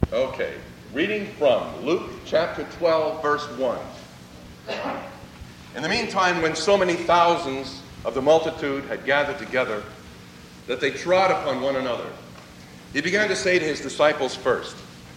Okay, reading from Luke chapter 12, verse 1. In the meantime, when so many thousands of the multitude had gathered together that they trod upon one another, he began to say to his disciples first,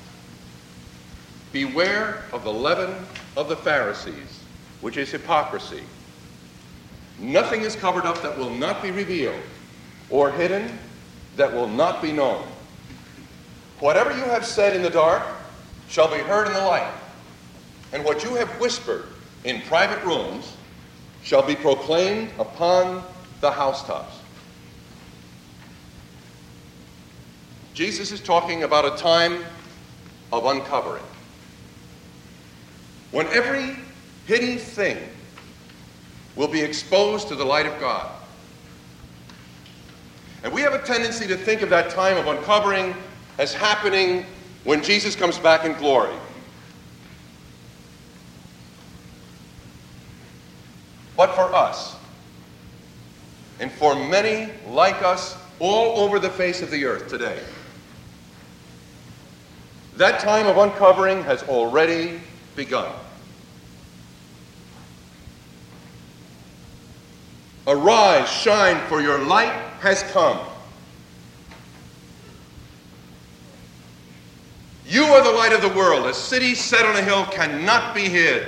"Beware of the leaven of the Pharisees, which is hypocrisy. Nothing is covered up that will not be revealed, or hidden that will not be known. Whatever you have said in the dark shall be heard in the light, and what you have whispered in private rooms shall be proclaimed upon the housetops." Jesus is talking about a time of uncovering, when every hidden thing will be exposed to the light of God. And we have a tendency to think of that time of uncovering as happening when Jesus comes back in glory. But for us, and for many like us all over the face of the earth today, that time of uncovering has already begun. Arise, shine, for your light has come. You are the light of the world. A city set on a hill cannot be hid.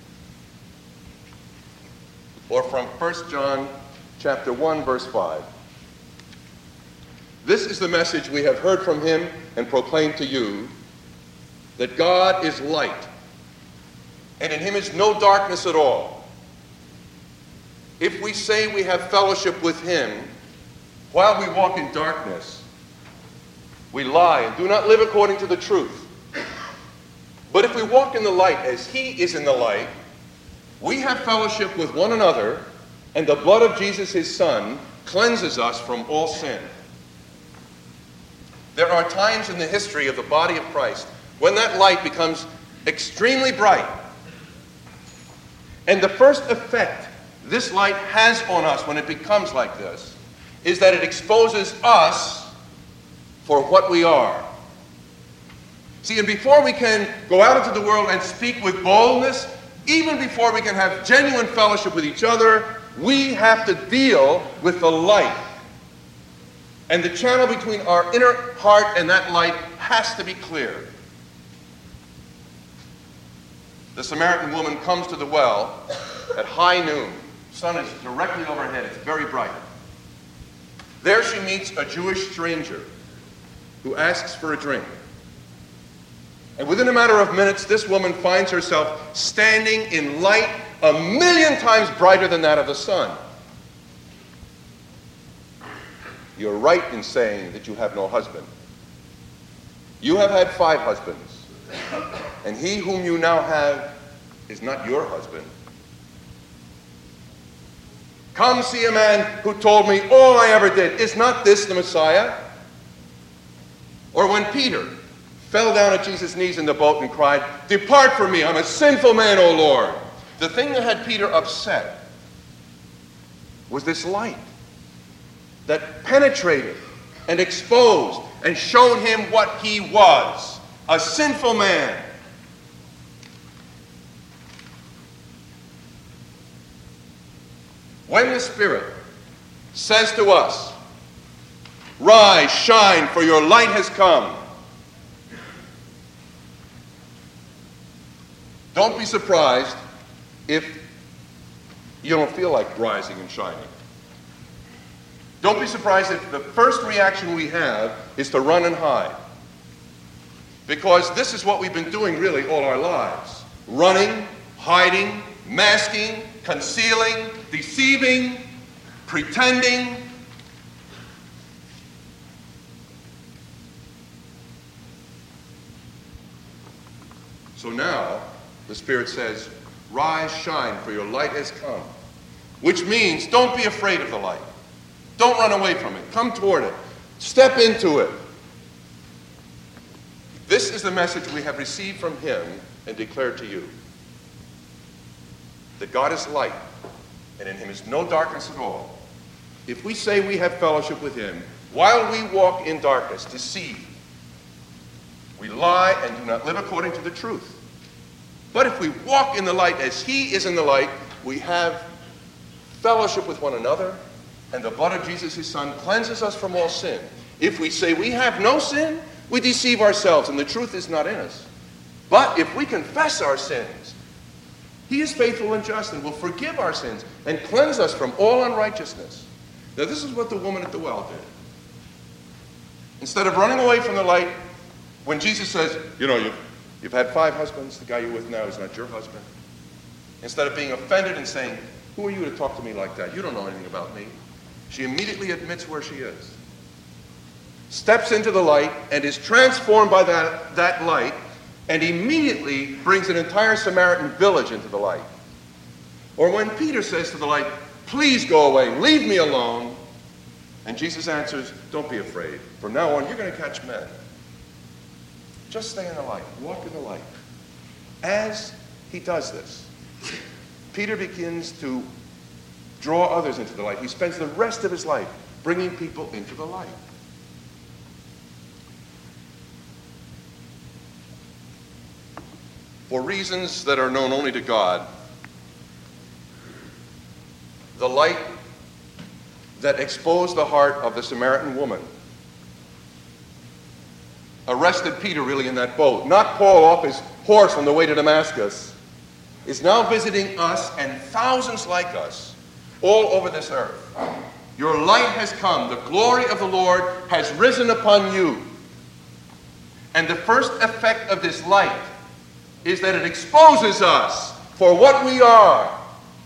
Or from 1 John chapter 1, verse 5. This is the message we have heard from him and proclaimed to you, that God is light, and in him is no darkness at all. If we say we have fellowship with him while we walk in darkness, we lie and do not live according to the truth. But if we walk in the light as he is in the light, we have fellowship with one another, and the blood of Jesus, his Son, cleanses us from all sin. There are times in the history of the body of Christ when that light becomes extremely bright. And the first effect this light has on us when it becomes like this is that it exposes us for what we are. See, and before we can go out into the world and speak with boldness, even before we can have genuine fellowship with each other, we have to deal with the light. And the channel between our inner heart and that light has to be clear. The Samaritan woman comes to the well at high noon. The sun is directly overhead. It's very bright. There she meets a Jewish stranger who asks for a drink. And within a matter of minutes, this woman finds herself standing in light 1,000,000 times brighter than that of the sun. You're right in saying that you have no husband. You have had 5 husbands, and he whom you now have is not your husband. Come see a man who told me all I ever did. Is not this the Messiah? Or when Peter fell down at Jesus' knees in the boat and cried, "Depart from me, I'm a sinful man, O Lord." The thing that had Peter upset was this light that penetrated and exposed and showed him what he was, a sinful man. When the Spirit says to us, "Rise, shine, for your light has come," don't be surprised if you don't feel like rising and shining. Don't be surprised if the first reaction we have is to run and hide. Because this is what we've been doing really all our lives. Running, hiding, masking, concealing, deceiving, pretending. So now, the Spirit says, "Rise, shine, for your light has come." Which means, don't be afraid of the light. Don't run away from it. Come toward it. Step into it. This is the message we have received from him and declared to you. That God is light, and in him is no darkness at all. If we say we have fellowship with him, while we walk in darkness, deceived, We lie and do not live according to the truth. But if we walk in the light as he is in the light, we have fellowship with one another, and the blood of Jesus, his son, cleanses us from all sin. If we say we have no sin, we deceive ourselves, and the truth is not in us. But if we confess our sins, he is faithful and just and will forgive our sins and cleanse us from all unrighteousness. Now, this is what the woman at the well did. Instead of running away from the light, when Jesus says, you've had 5 husbands, the guy you're with now is not your husband. Instead of being offended and saying, who are you to talk to me like that? You don't know anything about me. She immediately admits where she is, steps into the light, and is transformed by that light, and immediately brings an entire Samaritan village into the light. Or when Peter says to the light, please go away, leave me alone, and Jesus answers, don't be afraid. From now on, you're going to catch men. Just stay in the light. Walk in the light. As he does this, Peter begins to draw others into the light. He spends the rest of his life bringing people into the light. For reasons that are known only to God, the light that exposed the heart of the Samaritan woman arrested Peter really in that boat, knocked Paul off his horse on the way to Damascus, is now visiting us and thousands like us all over this earth. Your light has come. The glory of the Lord has risen upon you. And the first effect of this light is that it exposes us for what we are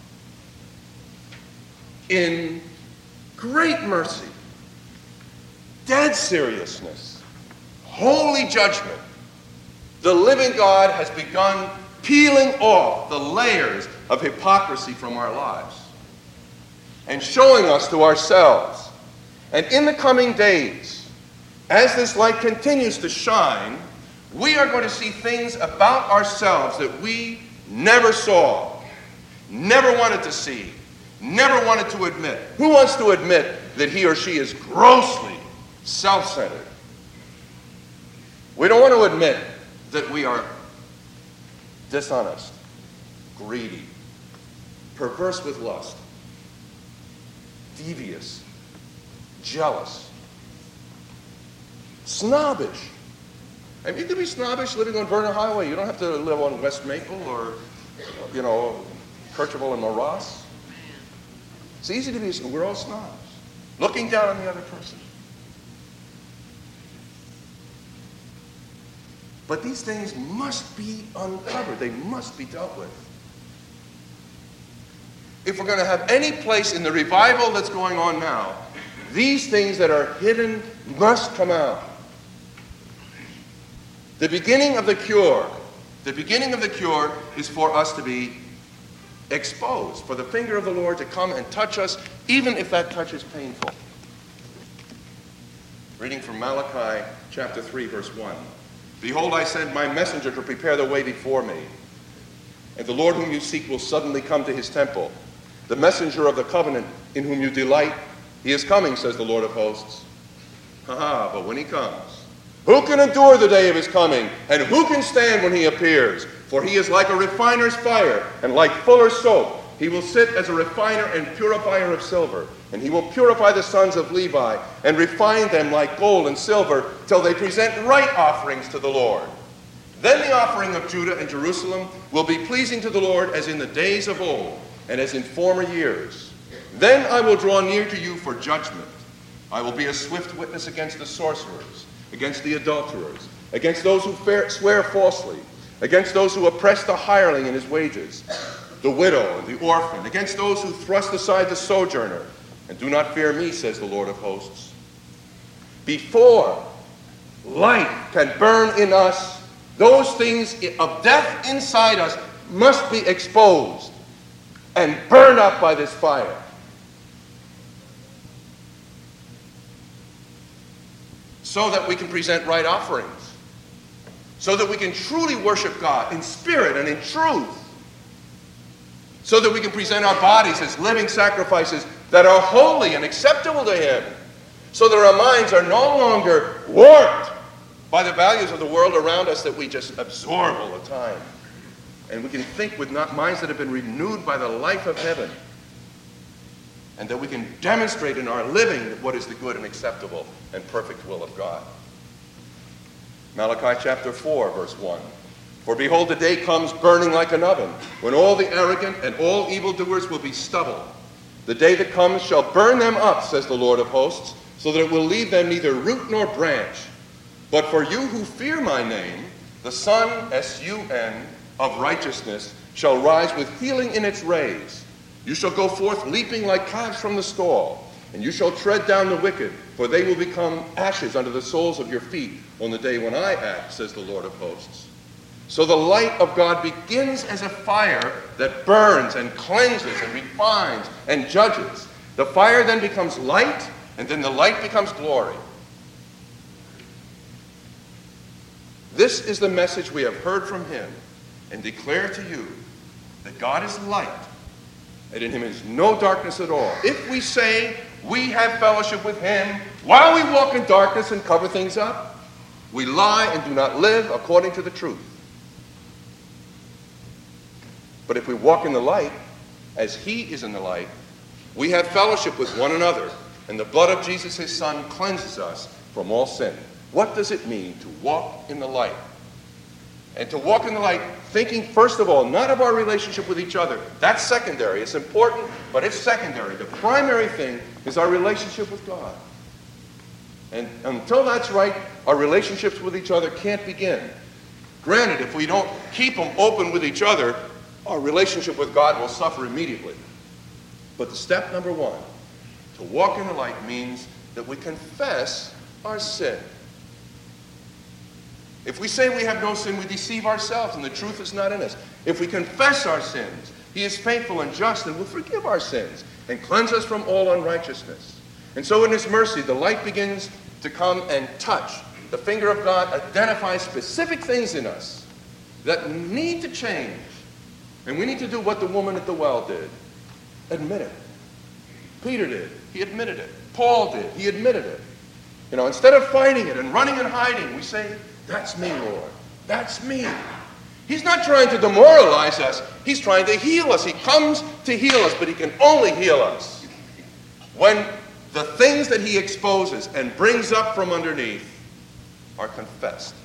in great mercy, dead seriousness, holy judgment. The living God has begun peeling off the layers of hypocrisy from our lives and showing us to ourselves. And in the coming days, as this light continues to shine, we are going to see things about ourselves that we never saw, never wanted to see, never wanted to admit. Who wants to admit that he or she is grossly self-centered? We don't want to admit that we are dishonest, greedy, perverse with lust, devious, jealous, snobbish. I mean, you can be snobbish living on Vernon Highway. You don't have to live on West Maple or, Kercheval and Morass. It's easy to be, we're all snobs, looking down on the other person. But these things must be uncovered. They must be dealt with. If we're going to have any place in the revival that's going on now, these things that are hidden must come out. The beginning of the cure is for us to be exposed, for the finger of the Lord to come and touch us, even if that touch is painful. Reading from Malachi chapter 3, verse 1. Behold, I send my messenger to prepare the way before me. And the Lord whom you seek will suddenly come to his temple. The messenger of the covenant in whom you delight, he is coming, says the Lord of hosts. But when he comes, who can endure the day of his coming? And who can stand when he appears? For he is like a refiner's fire, and like fuller's soap. He will sit as a refiner and purifier of silver. And he will purify the sons of Levi, and refine them like gold and silver, till they present right offerings to the Lord. Then the offering of Judah and Jerusalem will be pleasing to the Lord as in the days of old, and as in former years. Then I will draw near to you for judgment. I will be a swift witness against the sorcerers, against the adulterers, against those who swear falsely, against those who oppress the hireling in his wages, the widow and the orphan, against those who thrust aside the sojourner. And do not fear me, says the Lord of hosts. Before light can burn in us, those things of death inside us must be exposed and burned up by this fire. So that we can present right offerings. So that we can truly worship God in spirit and in truth. So that we can present our bodies as living sacrifices that are holy and acceptable to him. So that our minds are no longer warped by the values of the world around us that we just absorb all the time. And we can think with minds that have been renewed by the life of heaven. And that we can demonstrate in our living what is the good and acceptable and perfect will of God. Malachi chapter 4, verse 1. For behold, the day comes burning like an oven, when all the arrogant and all evildoers will be stubble. The day that comes shall burn them up, says the Lord of hosts, so that it will leave them neither root nor branch. But for you who fear my name, the sun, S-U-N, of righteousness shall rise with healing in its rays. You shall go forth leaping like calves from the stall, and you shall tread down the wicked, for they will become ashes under the soles of your feet on the day when I act, says the Lord of hosts. So the light of God begins as a fire that burns and cleanses and refines and judges. The fire then becomes light, and then the light becomes glory. This is the message we have heard from him and declare to you, that God is light, and in him is no darkness at all. If we say we have fellowship with him while we walk in darkness and cover things up, we lie and do not live according to the truth. But if we walk in the light, as he is in the light, we have fellowship with one another, and the blood of Jesus, his Son, cleanses us from all sin. What does it mean to walk in the light? And to walk in the light, thinking, first of all, not of our relationship with each other. That's secondary. It's important, but it's secondary. The primary thing is our relationship with God. And until that's right, our relationships with each other can't begin. Granted, if we don't keep them open with each other, our relationship with God will suffer immediately. But the step number one, to walk in the light, means that we confess our sin. If we say we have no sin, we deceive ourselves, and the truth is not in us. If we confess our sins, he is faithful and just and will forgive our sins and cleanse us from all unrighteousness. And so in his mercy, the light begins to come and touch. The finger of God identifies specific things in us that need to change. And we need to do what the woman at the well did. Admit it. Peter did. He admitted it. Paul did. He admitted it. You know, instead of fighting it and running and hiding, we say, that's me, Lord. That's me. He's not trying to demoralize us. He's trying to heal us. He comes to heal us, but he can only heal us when the things that he exposes and brings up from underneath are confessed.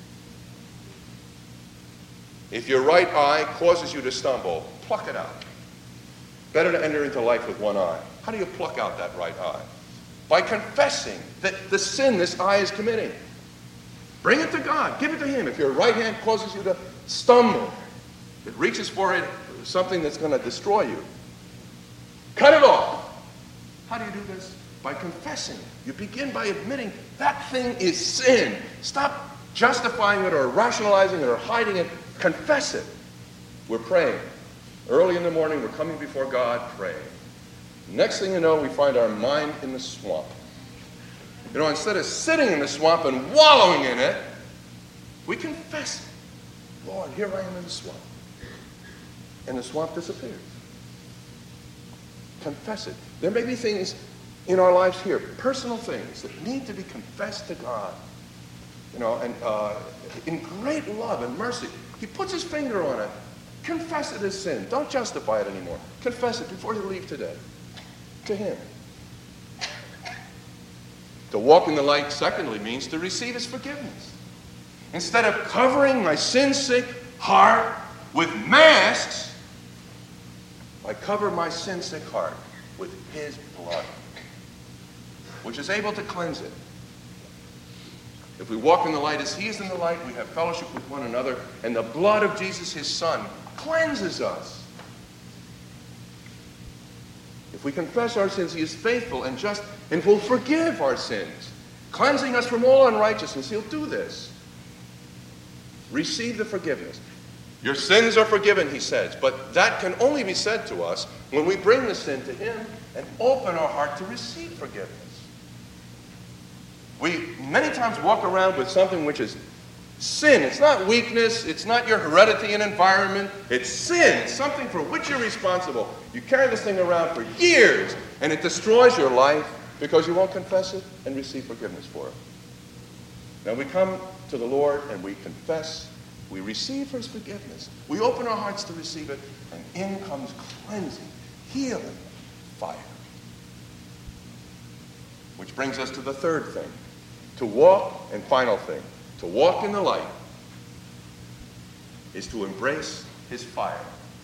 If your right eye causes you to stumble, pluck it out. Better to enter into life with one eye. How do you pluck out that right eye? By confessing that the sin this eye is committing. Bring it to God. Give it to him. If your right hand causes you to stumble, it reaches for it, something that's going to destroy you. Cut it off. How do you do this? By confessing. You begin by admitting that thing is sin. Stop justifying it or rationalizing it or hiding it. Confess it. We're praying. Early in the morning, we're coming before God, praying. Next thing you know, we find our mind in the swamp. You know, instead of sitting in the swamp and wallowing in it, we confess it. Lord, here I am in the swamp. And the swamp disappears. Confess it. There may be things in our lives here, personal things that need to be confessed to God. You know, and in great love and mercy, he puts his finger on it. Confess it as sin. Don't justify it anymore. Confess it before you leave today. To him. To walk in the light, secondly, means to receive his forgiveness. Instead of covering my sin-sick heart with masks, I cover my sin-sick heart with his blood, which is able to cleanse it. If we walk in the light as he is in the light, we have fellowship with one another, and the blood of Jesus, his Son, cleanses us. If we confess our sins, he is faithful and just and will forgive our sins, cleansing us from all unrighteousness. He'll do this. Receive the forgiveness. Your sins are forgiven, he says, but that can only be said to us when we bring the sin to him and open our heart to receive forgiveness. We many times walk around with something which is sin. It's not weakness. It's not your heredity and environment. It's sin. It's something for which you're responsible. You carry this thing around for years, and it destroys your life because you won't confess it and receive forgiveness for it. Now we come to the Lord and we confess, we receive his forgiveness. We open our hearts to receive it, and in comes cleansing, healing, fire. Which brings us to the third thing. To walk, and final thing, to walk in the light is to embrace his fire.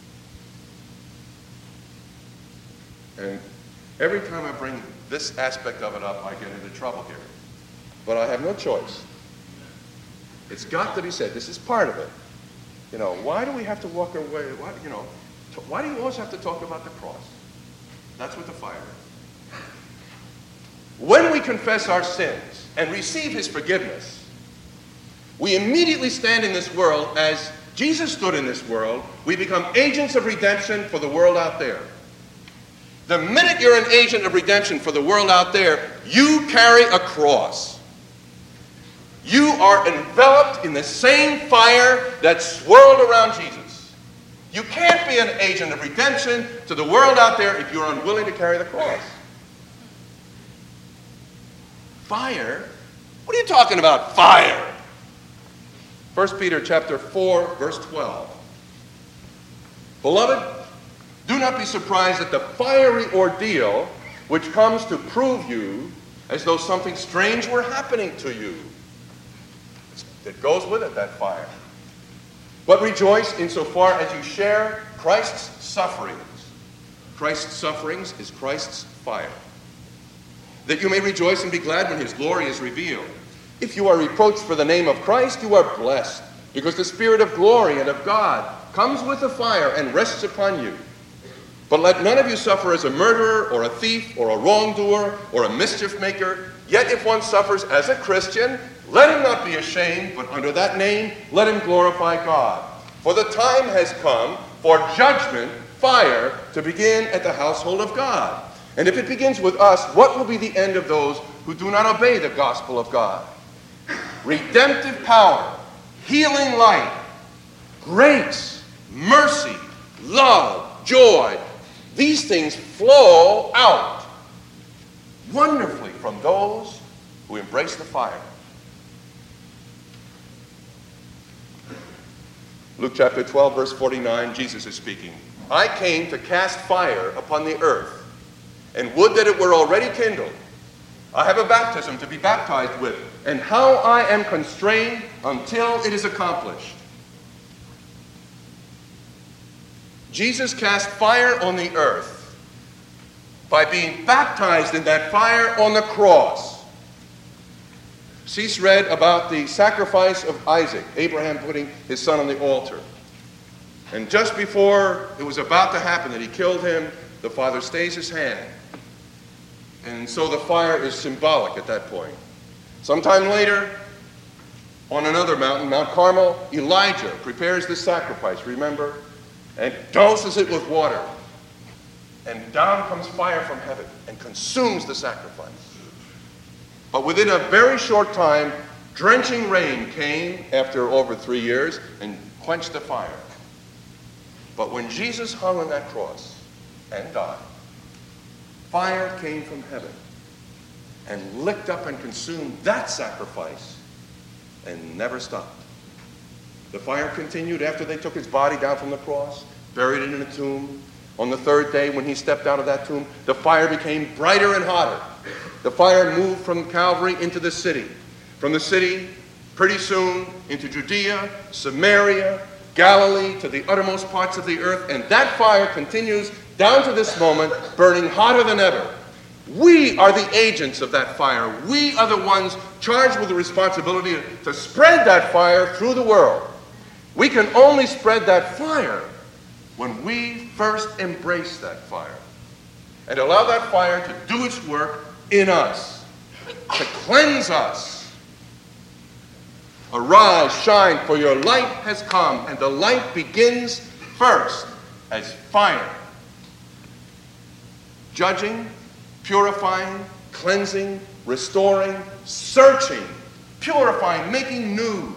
And every time I bring this aspect of it up, I get into trouble here. But I have no choice. It's got to be said. This is part of it. You know, why do we have to walk our way? Why do you always have to talk about the cross? That's what the fire is. When we confess our sins and receive his forgiveness, we immediately stand in this world as Jesus stood in this world. We become agents of redemption for the world out there. The minute you're an agent of redemption for the world out there, you carry a cross. You are enveloped in the same fire that swirled around Jesus. You can't be an agent of redemption to the world out there if you're unwilling to carry the cross. Fire? What are you talking about, fire? 1 Peter chapter 4, verse 12. Beloved, do not be surprised at the fiery ordeal which comes to prove you as though something strange were happening to you. It goes with it, that fire. But rejoice insofar as you share Christ's sufferings. Christ's sufferings is Christ's fire. That you may rejoice and be glad when his glory is revealed. If you are reproached for the name of Christ, you are blessed, because the Spirit of glory and of God comes with the fire and rests upon you. But let none of you suffer as a murderer, or a thief, or a wrongdoer, or a mischief maker. Yet if one suffers as a Christian, let him not be ashamed, but under that name let him glorify God. For the time has come for judgment, fire, to begin at the household of God. And if it begins with us, what will be the end of those who do not obey the gospel of God? Redemptive power, healing light, grace, mercy, love, joy. These things flow out wonderfully from those who embrace the fire. Luke chapter 12, verse 49, Jesus is speaking. I came to cast fire upon the earth, and would that it were already kindled. I have a baptism to be baptized with, and how I am constrained until it is accomplished. Jesus cast fire on the earth by being baptized in that fire on the cross. Cease read about the sacrifice of Isaac, Abraham putting his son on the altar. And just before it was about to happen that he killed him, the father stays his hand. And so the fire is symbolic at that point. Sometime later, on another mountain, Mount Carmel, Elijah prepares the sacrifice, remember? And douses it with water. And down comes fire from heaven and consumes the sacrifice. But within a very short time, drenching rain came after over 3 years and quenched the fire. But when Jesus hung on that cross and died, fire came from heaven and licked up and consumed that sacrifice and never stopped. The fire continued after they took his body down from the cross, buried it in a tomb. On the third day, when he stepped out of that tomb, the fire became brighter and hotter. The fire moved from Calvary into the city. From the city, pretty soon, into Judea, Samaria, Galilee, to the uttermost parts of the earth. And that fire continues down to this moment, burning hotter than ever. We are the agents of that fire. We are the ones charged with the responsibility to spread that fire through the world. We can only spread that fire when we first embrace that fire and allow that fire to do its work in us, to cleanse us. Arise, shine, for your light has come, and the light begins first as fire. Judging, purifying, cleansing, restoring, searching, purifying, making new.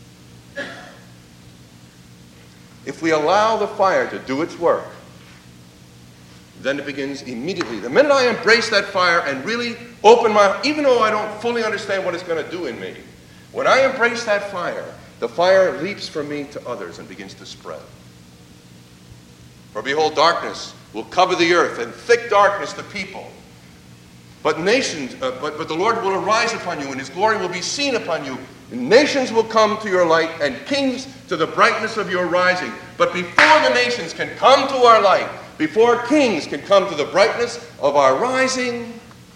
If we allow the fire to do its work, then it begins immediately. The minute I embrace that fire and really open my, even though I don't fully understand what it's going to do in me, When I embrace that fire, the fire leaps from me to others and begins to spread. For behold, darkness will cover the earth, and thick darkness the people. But nations, but the Lord will arise upon you, and his glory will be seen upon you. And nations will come to your light, and kings to the brightness of your rising. But before the nations can come to our light, before kings can come to the brightness of our rising,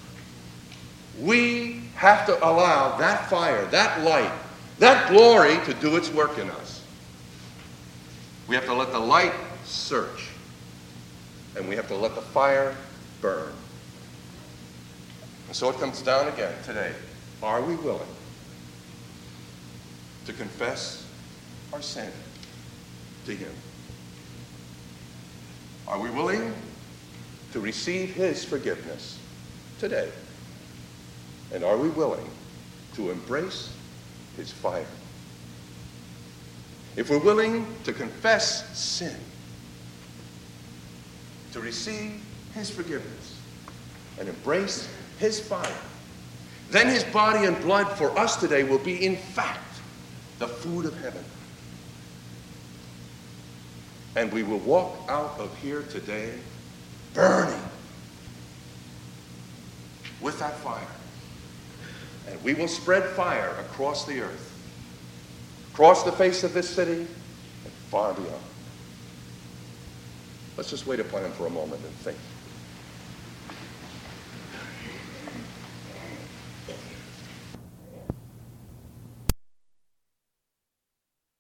we have to allow that fire, that light, that glory to do its work in us. We have to let the light search, and we have to let the fire burn. And so it comes down again today. Are we willing to confess our sin to him? Are we willing to receive his forgiveness today? And are we willing to embrace his fire? If we're willing to confess sin, to receive his forgiveness, and embrace his fire, then his body and blood for us today will be, in fact, the food of heaven. And we will walk out of here today burning with that fire. And we will spread fire across the earth, across the face of this city, and far beyond. Let's just wait upon him for a moment and think.